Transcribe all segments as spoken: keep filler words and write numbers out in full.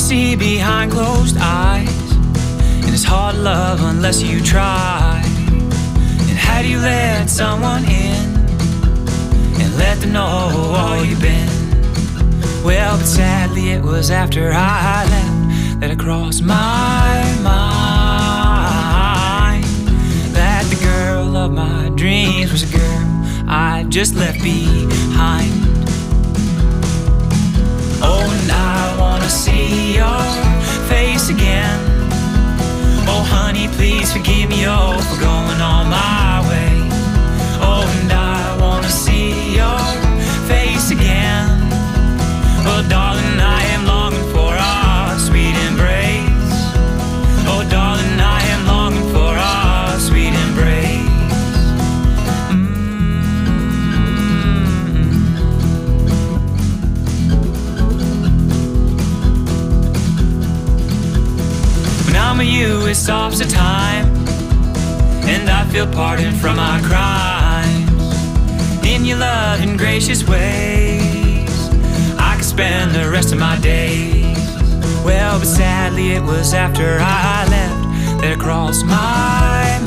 see behind closed eyes, and it's hard to love unless you try. And how do you let someone in and let them know all you've been? Well, but sadly it was after I left that it crossed my mind that the girl of my dreams was a girl I just left behind. Oh, and I wanna see your face again. Oh, honey, please forgive me, oh, for going on my way. Oh, and I wanna see your face again. Oh, darling, I am longing for our sweet embrace. Oh, darling, I am longing for our sweet embrace. When I'm with you, it stops the time, and I feel pardon from my crimes. In your loving, gracious ways, I could spend the rest of my days. Well, but sadly it was after I left that it crossed my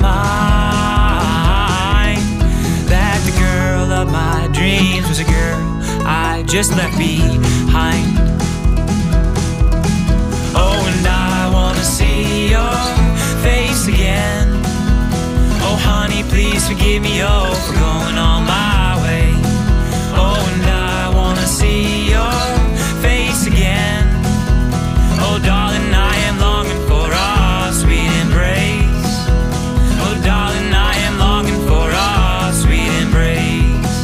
mind that the girl of my dreams was a girl I just left behind. Oh, and I wanna see your face again. Oh, honey, please forgive me, oh, for going on my way. Oh, and I wanna see your face again. Oh, darling, I am longing for our sweet embrace. Oh, darling, I am longing for our sweet embrace.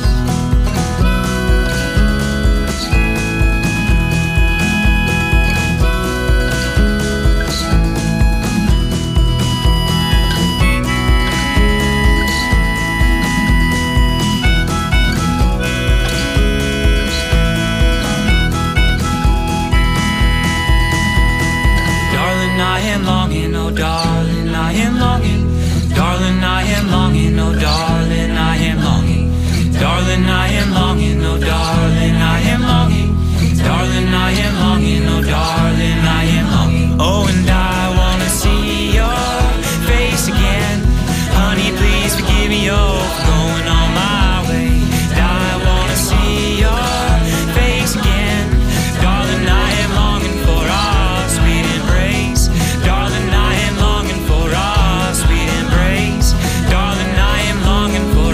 I am longing, oh darling, I am longing. Darling, I am longing, oh darling, I am longing. Darling, I am longing, oh darling, I am longing. Darling, I am longing, oh darling, I am longing. Oh, and I wanna see your face again. Honey, please forgive me, oh, for going on my way. I wanna see your face again. Darling, I am longing for our sweet embrace. Darling, I am longing for our sweet embrace. Darling, I am longing for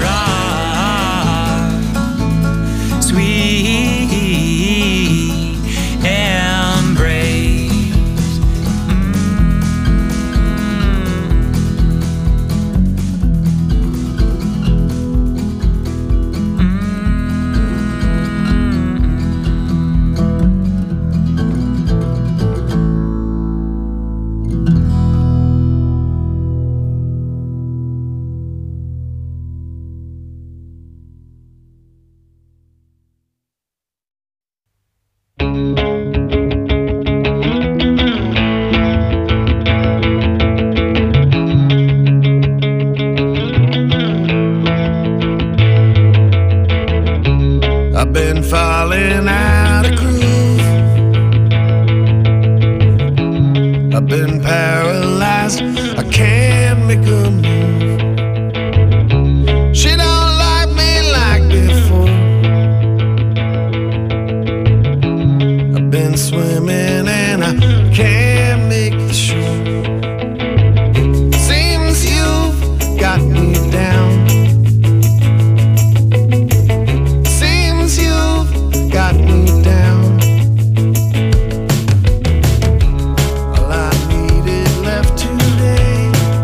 our sweet embrace. I've been falling out of groove. I've been paralyzed, I can't make a move. She don't like me like before. I've been swimming and I can't make the shore. Seems you've got me down. Got me down. All I needed left today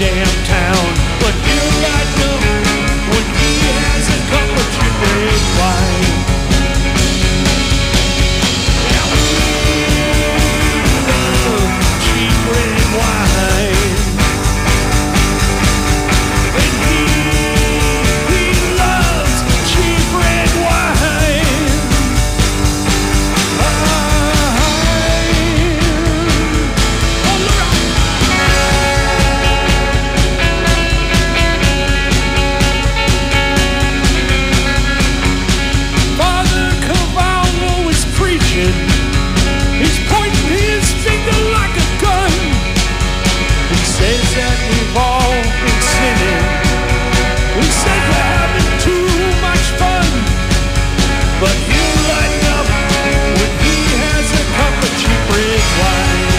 damn town. But you got them when he has a cup of cheap red wine. Yeah, we love cheap red wine. And he, he loves cheap red wine. Father Cavallo is preaching. He's pointing his finger like a gun. He says that we've all been sinning. He says we're having too much fun. But he'll lighten up when he has a cup of cheap red wine.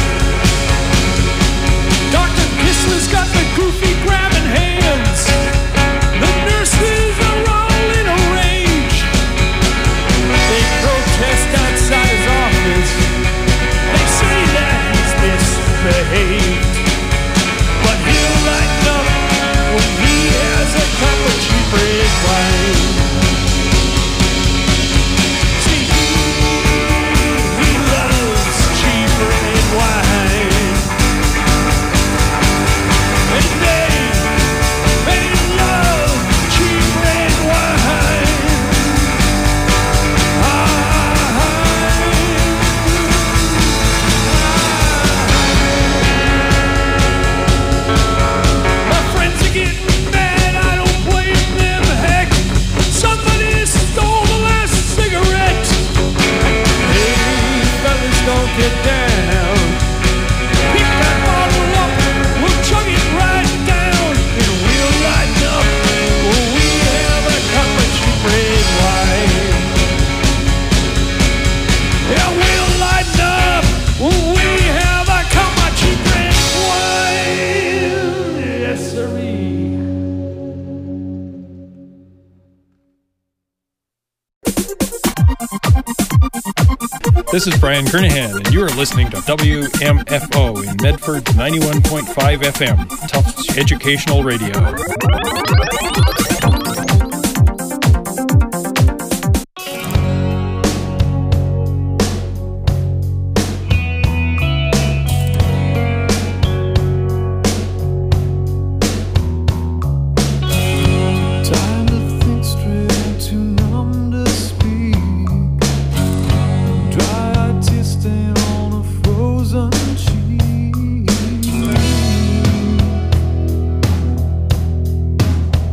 Doctor Kissler's got the goofy grabbing hands. The nurses are all in a rage. They protest outside his office. They say that he's misbehaved. But he'll lighten up when he has a cup of cheap red wine. See, he loves cheap red wine. And they, they love cheap red wine. My friends are getting mad, I don't blame them, heck. Somebody stole the last cigarette. Hey, fellas, don't get down. Pick that bottle up, we'll chug it right down. And we'll lighten up when we have a cup of cheap red wine. Yeah, we'll lighten up when we have a cup of cheap red wine. Yes, sirree. This is Brian Kernahan, and you are listening to W M F O in Medford ninety-one point five F M, Tufts Educational Radio. Time to think straight, too numb to speak. Dry eye tear stain on a frozen cheek.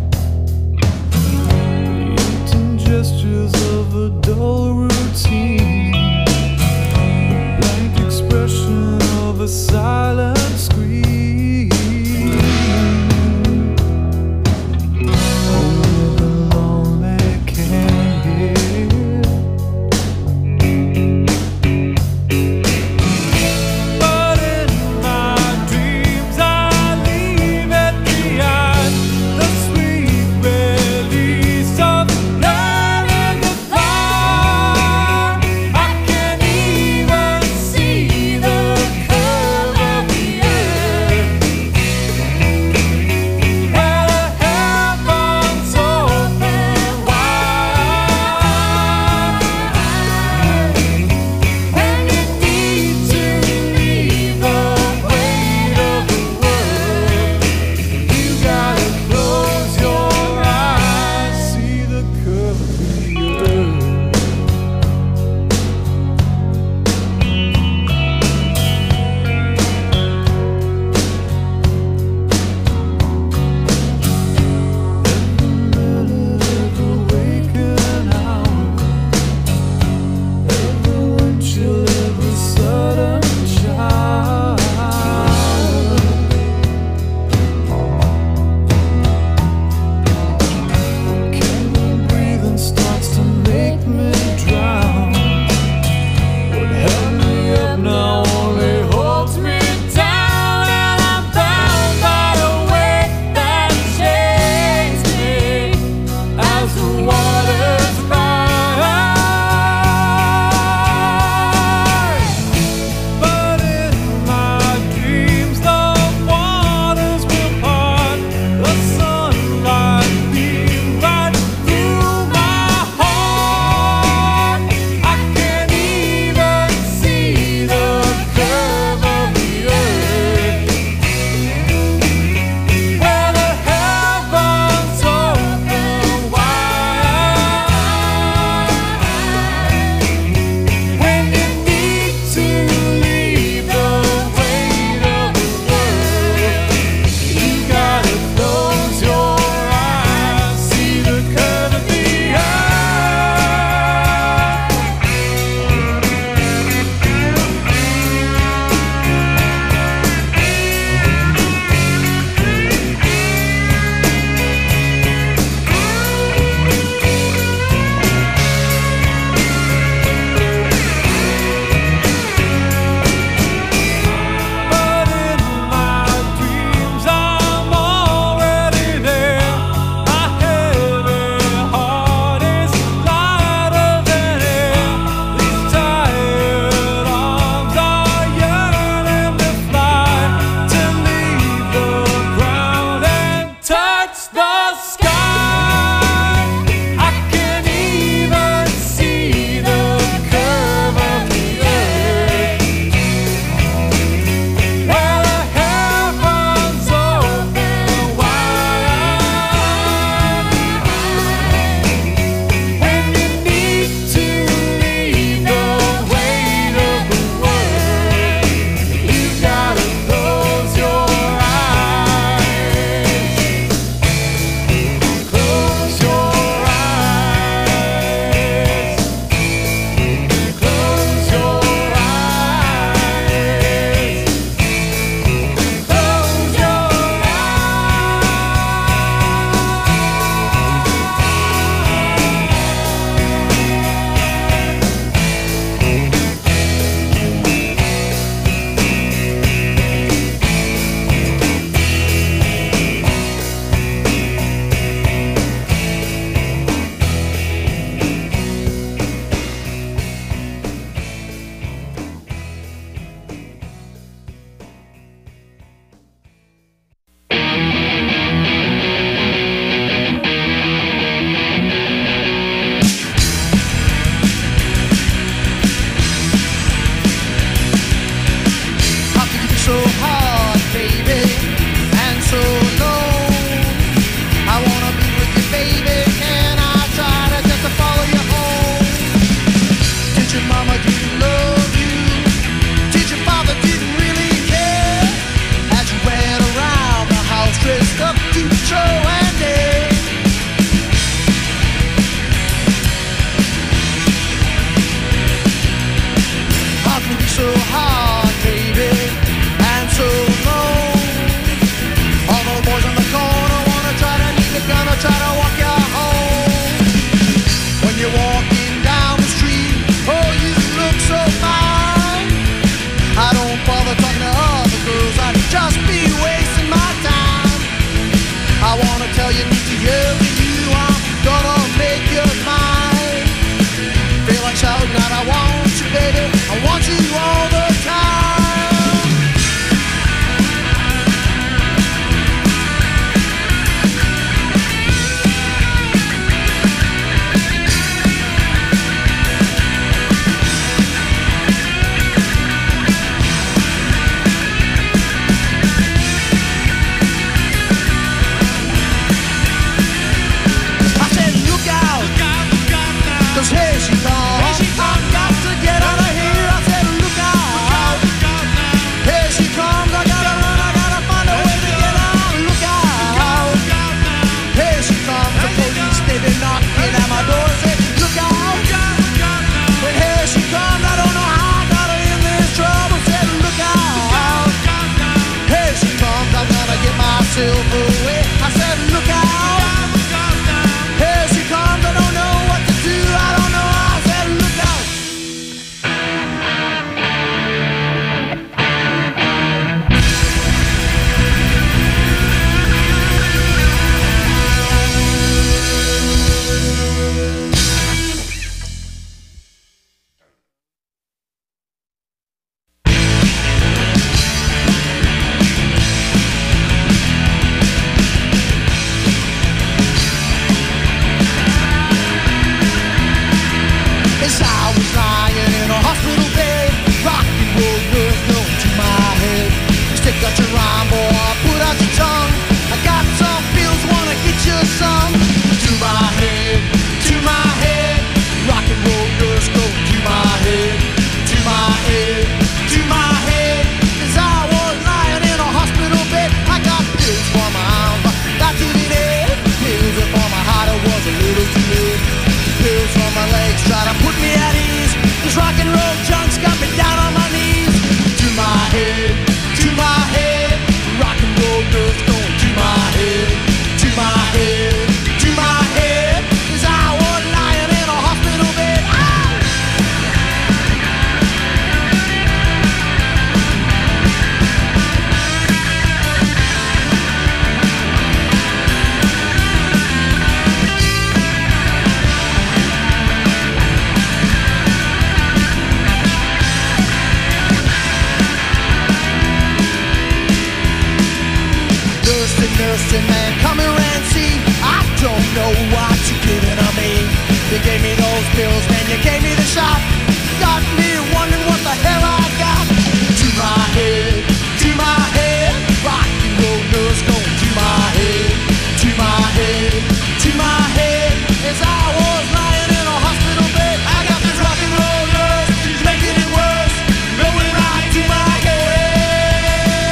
Listen, nursing man, come here and see. I don't know what you're giving to me. You gave me those pills, man, you gave me the shot. Got me wondering what the hell I got. To my head, to my head, rock and roll nurse going to my head, to my head, to my head. As I was lying in a hospital bed, I got this rock and roll nurse, she's making it worse, going right to my head.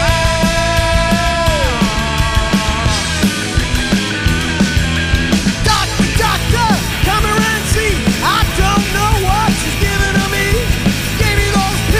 Doctor, doctor, come here and see. I don't know what she's giving to me. Gave me those pills.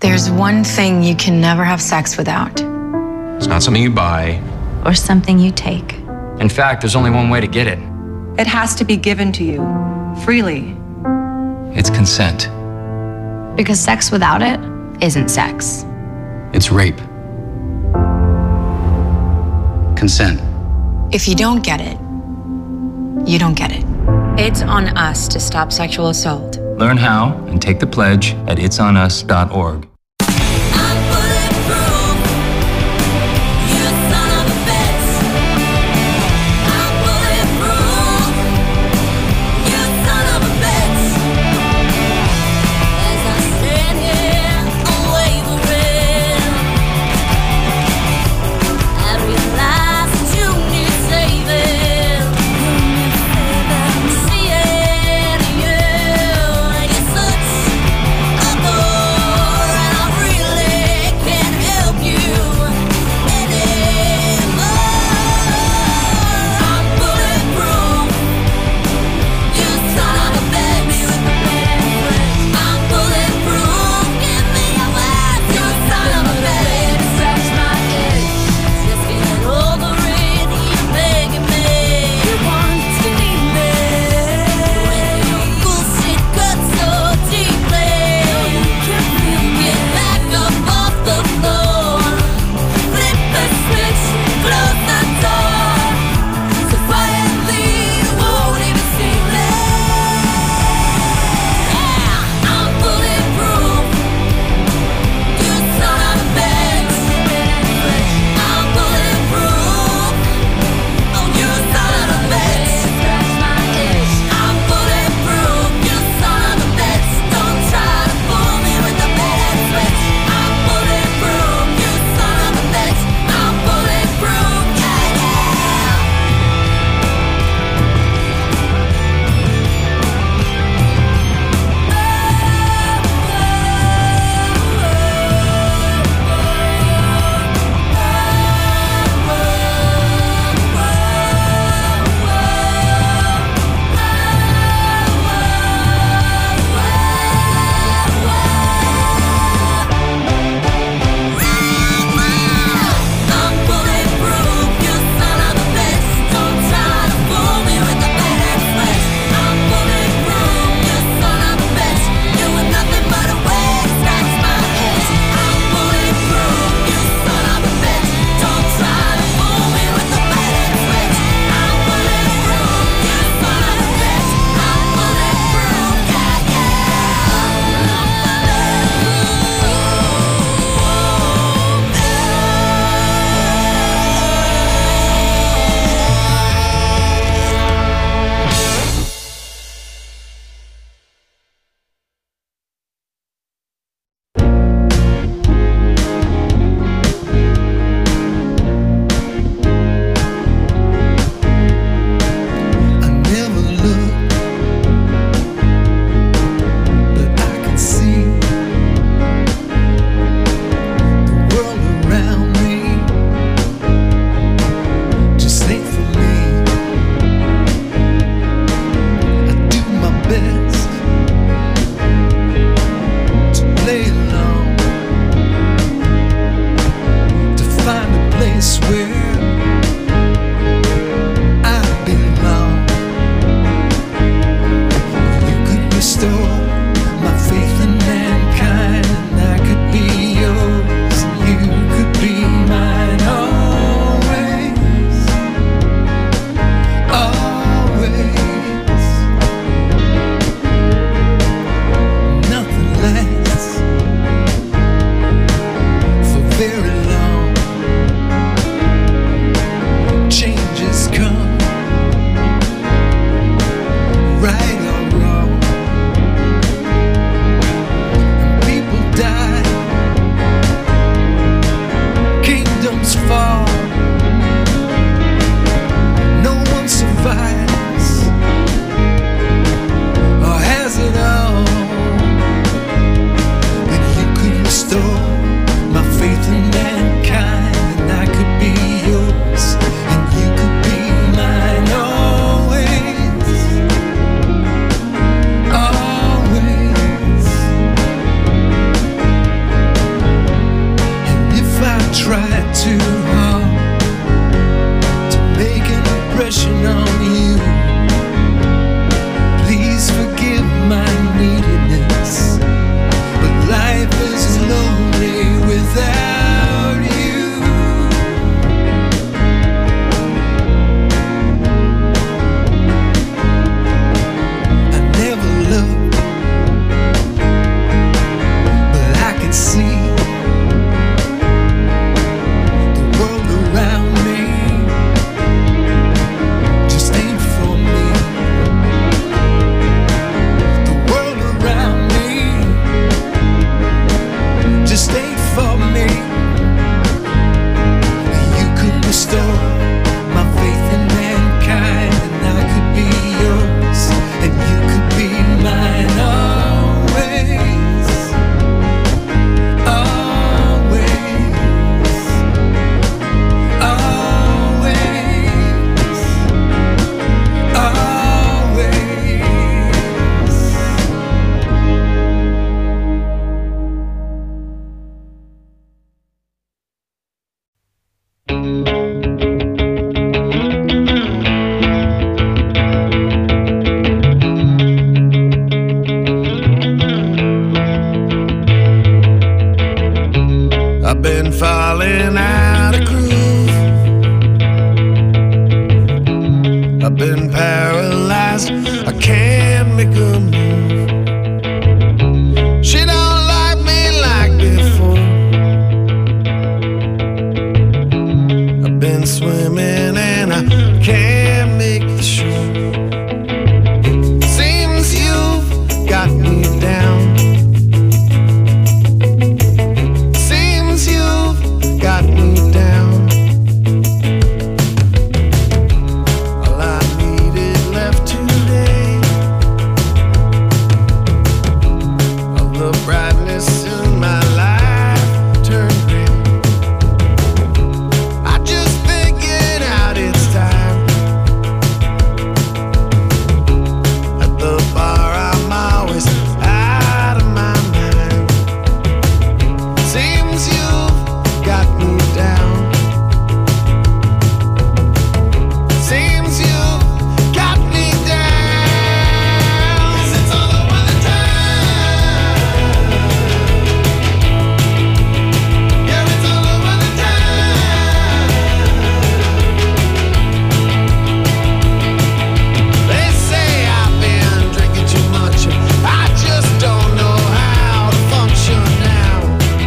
There's one thing you can never have sex without. It's not something you buy. Or something you take. In fact, there's only one way to get it. It has to be given to you, freely. It's consent. Because sex without it isn't sex. It's rape. Consent. If you don't get it, you don't get it. It's on us to stop sexual assault. Learn how and take the pledge at its on us dot org. very long. I've been falling out of groove. I've been paralyzed, I can't make a move. She don't like me like before. I've been swimming and I can't make the shore. Seems you've got me down. Seems you've got me down. All I needed left today, all the brightness in my life turned gray. I just figured out it's time. At the bar I'm always out of my mind. Seems you've got me down. Seems you've got me down. 'Cause it's all over the town. Yeah, it's all over the town. They say I've been drinking too much. I just don't know how to function now.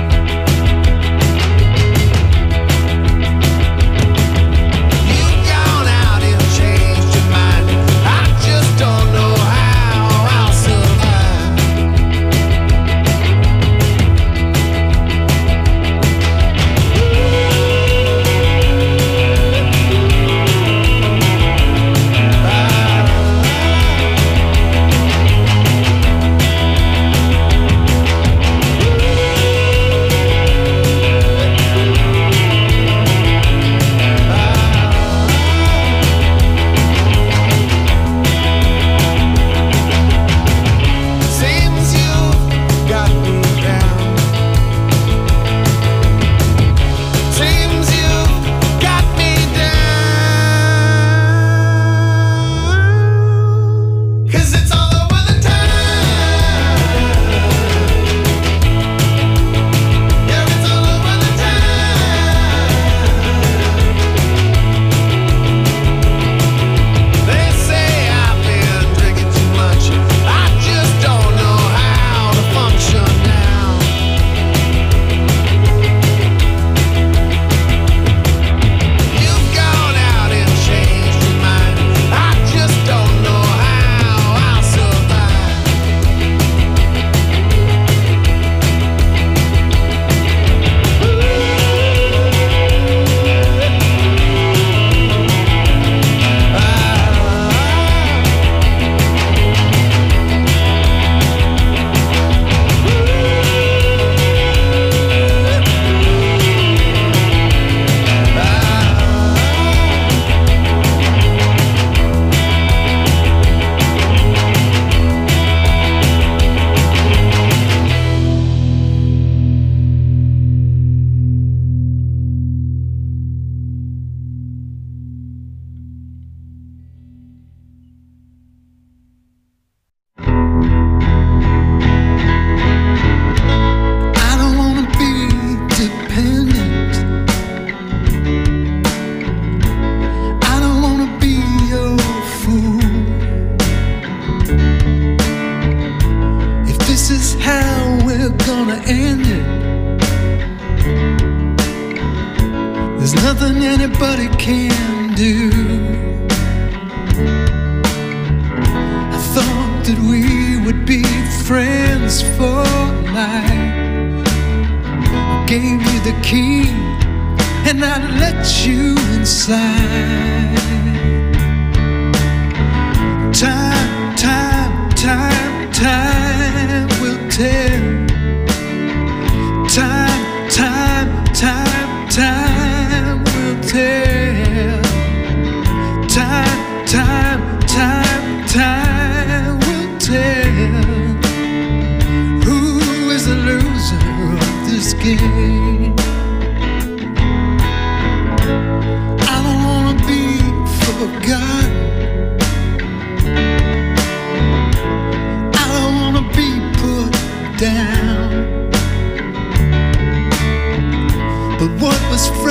You've gone out and changed your mind. I just don't know how I'll survive. Seems you've got me down. Seems you've got me down. 'Cause it's all over the town. Yeah, it's all over the town. They say I've been drinking too much. I just don't know how to function now. You've gone out and changed your mind. I just don't know how I'll survive. I don't wanna be dependent. I don't wanna be your fool. If this is how we're gonna end it, there's nothing anybody can do. I thought that we would be friends for life. I gave you the key and I let you inside. Time, time, time, time will tell. Time, time, time, time will tell. Time, time, time, time will tell. Who is the loser of this game?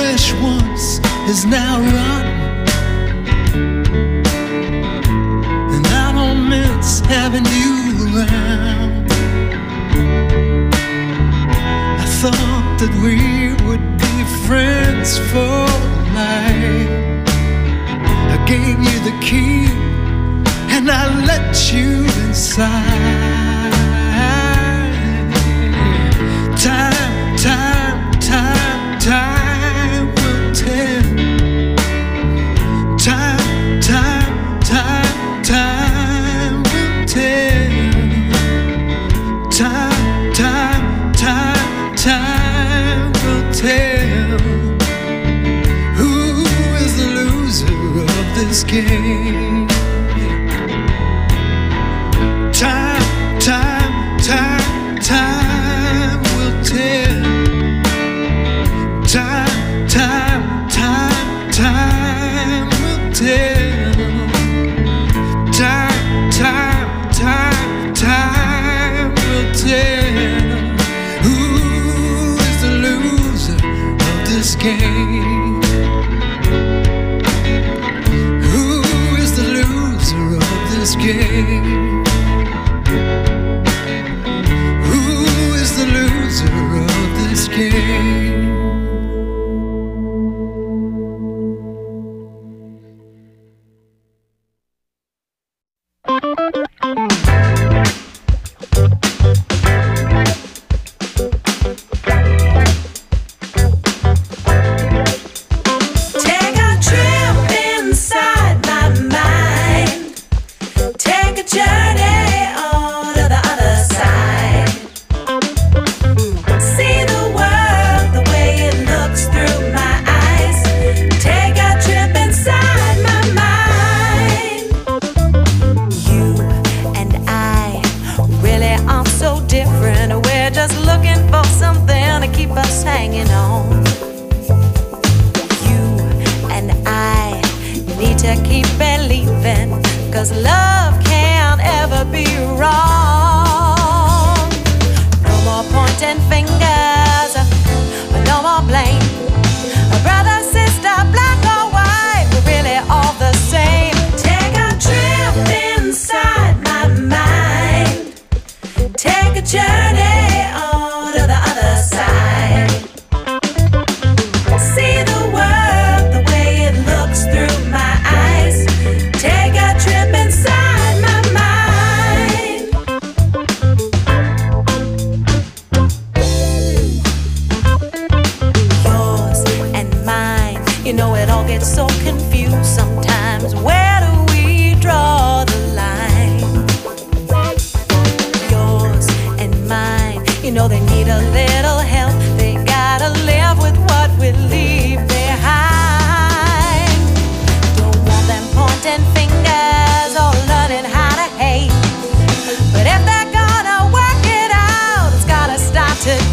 flesh once is now rotten, and I don't miss having you around. I thought that we would be friends for life. I gave you the key and I let you inside. Time, time, time, time will tell. Time, time, time, time will tell. Time, time, time, time will tell. Who is the loser of this game? Time, time, time, time will tell. Time, time, time, time will tell. Time, time, time, time will tell. Who is the loser of this game? Who is the loser of this game? Who is the loser of this game?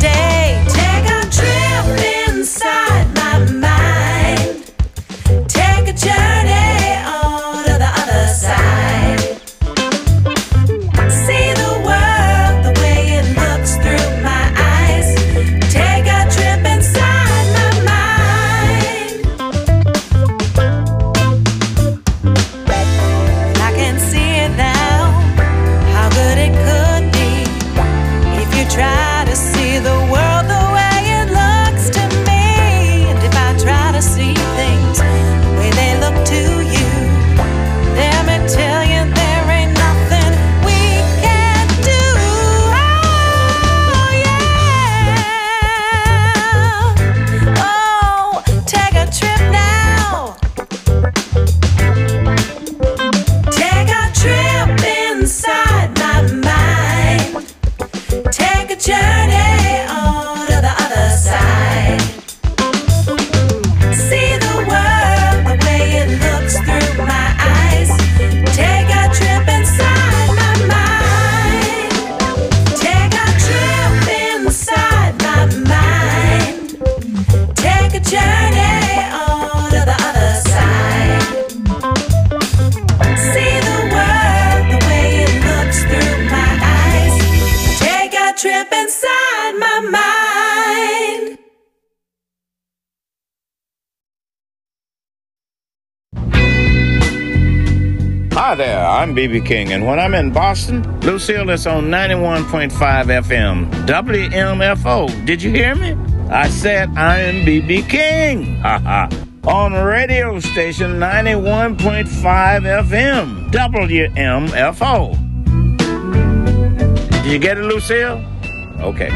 Take Hi there, I'm B B King, and when I'm in Boston, Lucille is on ninety-one point five F M, W M F O. Did you hear me? I said I'm B B King. Ha ha. On radio station ninety-one point five F M, W M F O. Did you get it, Lucille? Okay.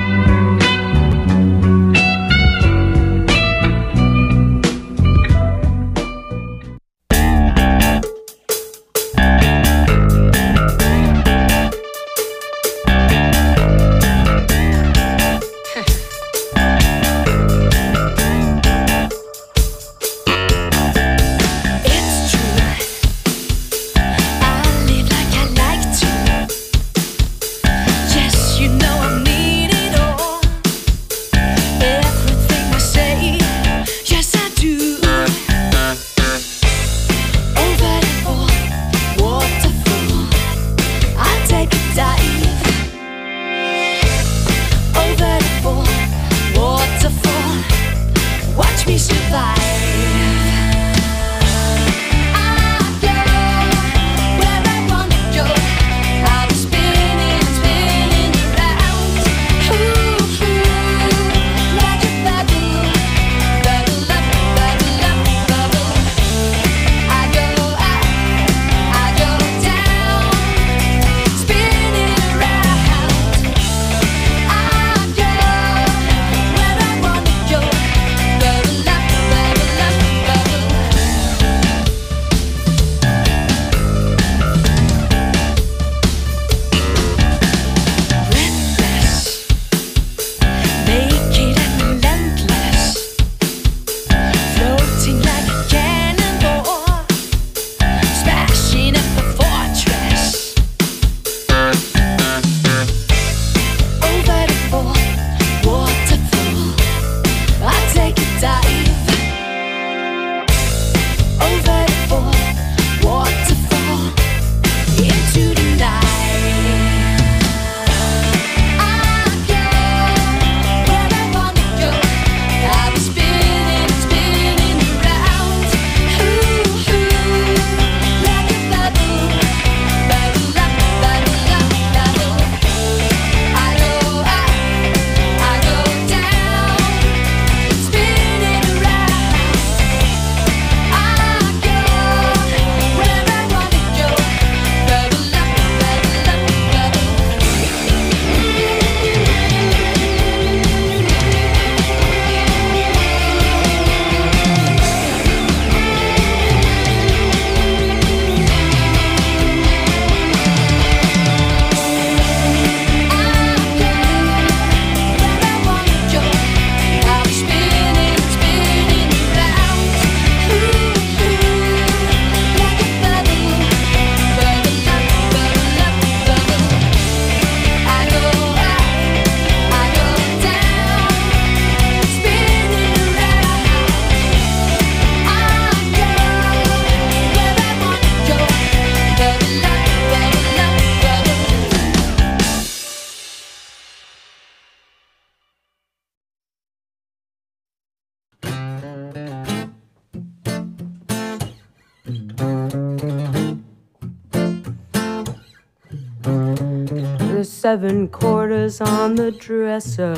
Seven quarters on the dresser,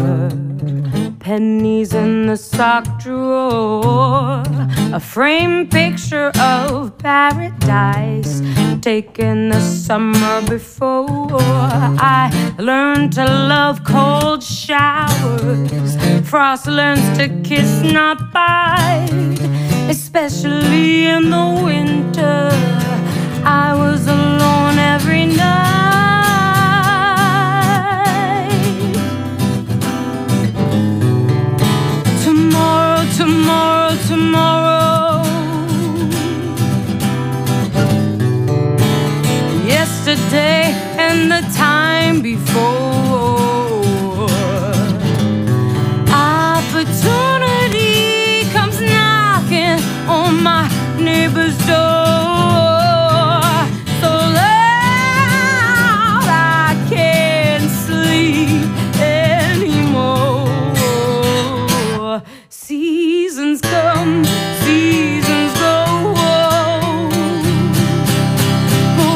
pennies in the sock drawer, a framed picture of paradise taken the summer before. I learned to love cold showers, frost learns to kiss, not bite, especially in the winter. I was alone every night. Tomorrow, tomorrow. Yesterday and the time before. Opportunity comes knocking on my neighbor's door. So loud I can't sleep anymore. Seasons come, seasons go.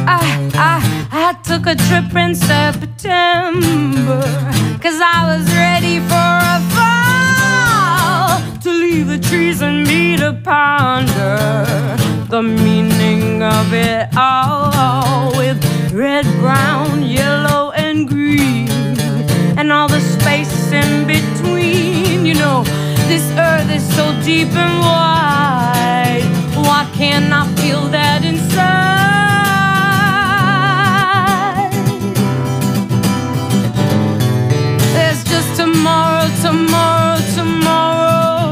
I, I, I took a trip in September, 'cause I was ready for a fall, to leave the trees and me to ponder the meaning of it all, with red, brown, yellow, and green, and all the space in between. You know, this earth is so deep and wide, why can't I feel that inside? There's just tomorrow, tomorrow, tomorrow.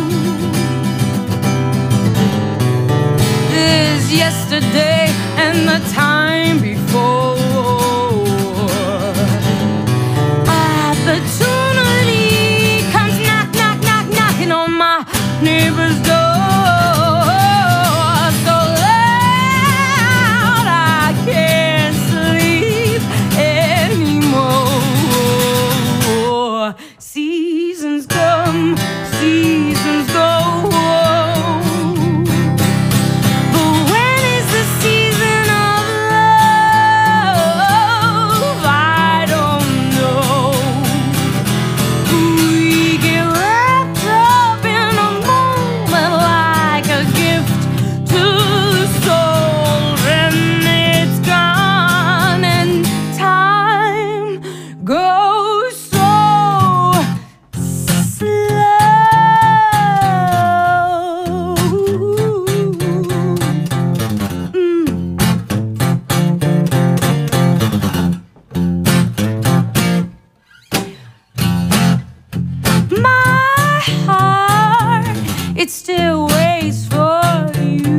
There's yesterday and the time before. Opportunity comes knock, knock, knock, knocking on my neighbor's door, so loud I can't sleep anymore. Seasons come, seasons go, but when is the season of love? I don't know. We get wrapped up in a moment like a gift to the soul, and it's gone, and time goes so slow. Mm. My heart, it still waits for you.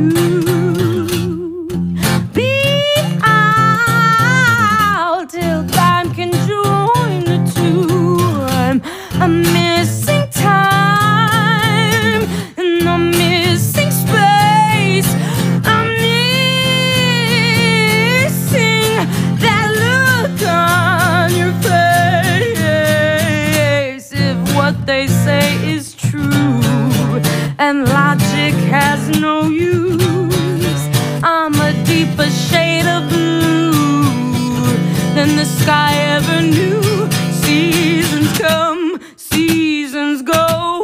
Be out till time can join the two. I'm, I'm missing time, and I'm missing space. I'm missing that look on your face. If what they say is true and logic has no use, I'm a deeper shade of blue than the sky ever knew. Seasons come, seasons go,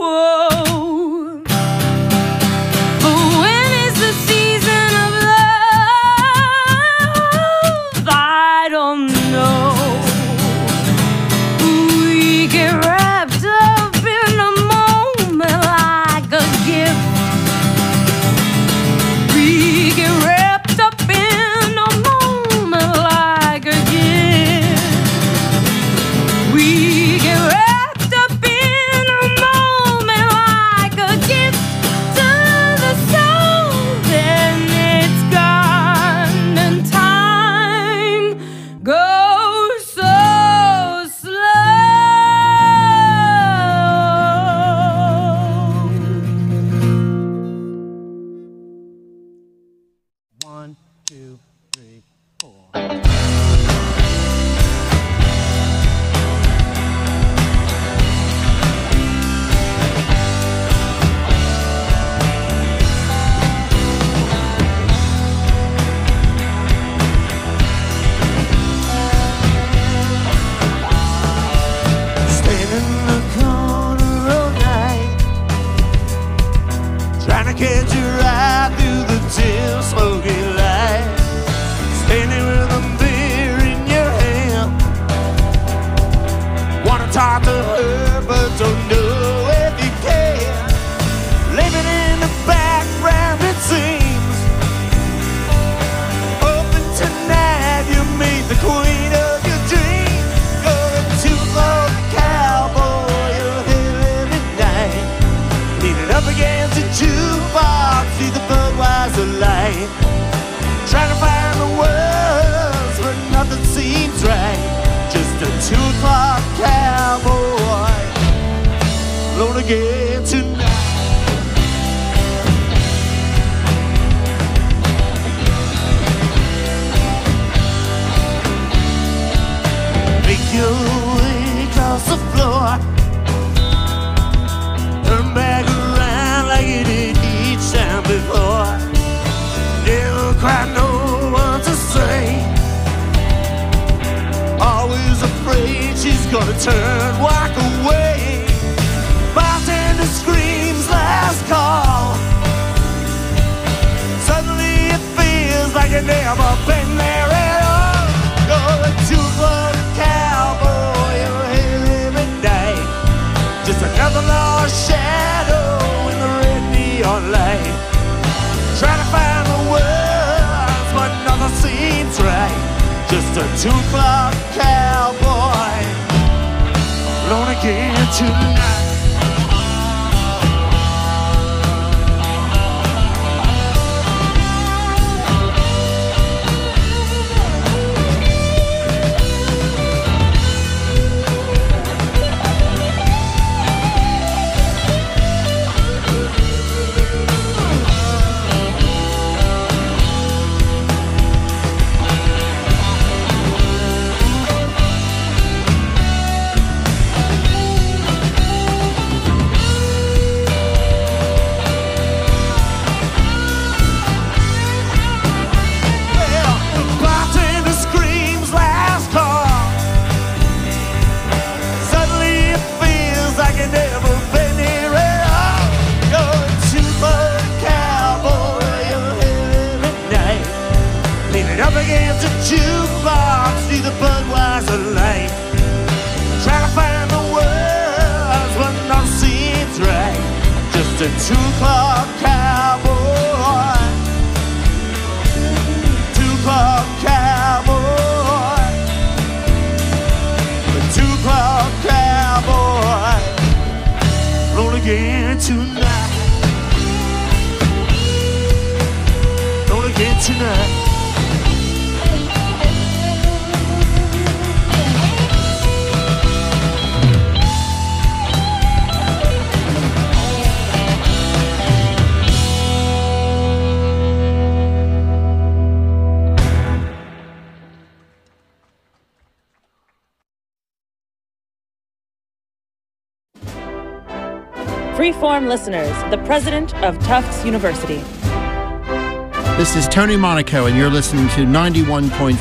but when is the season of love? I don't know. We get wrapped up in a moment like a gift. We get wrapped up in a moment like a gift. We get wrapped up in a moment like a gift to the soul, then it's gone, and time goes so slow. One, two, three, four. Stand in the corner all night, trying to catch your eye through the dim smoky light. Standing with a beer in your hand, wanna talk to her but don't know if you can. Living in the background it seems, hoping tonight you meet the queen of your dreams. You're a two-floor cowboy, you're here every night, leaning up against a jukebox, see the Budweiser light, trying to find the words but nothing seems right. Just a two o'clock cowboy, alone again tonight. Make your way across the floor, turn back around like you did each time before. Never quite know what to say, just a two-o'clock cowboy. Alone again tonight. A two-o'clock cowboy, two-o'clock cowboy, a two-o'clock cowboy, roll again tonight, roll again tonight. Freeform listeners, the president of Tufts University. This is Tony Monaco, and you're listening to ninety-one point